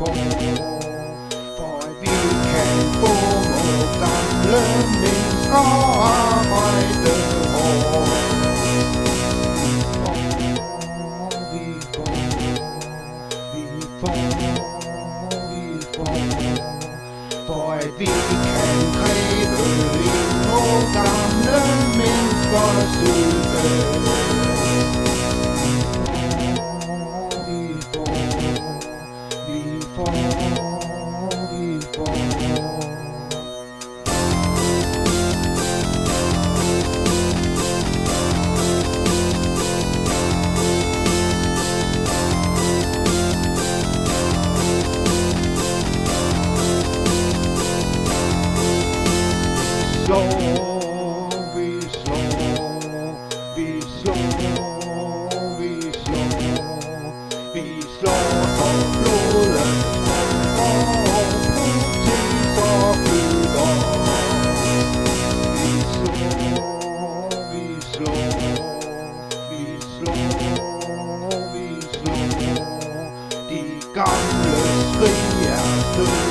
for at vi kan få vores gamle mennesker arbejde hårdt. For at vi kan kræve ind vores gamle menneskers hjælpe. Vi slår for blodet og proteser flyder. Vi slår. De gamle skrig er døde.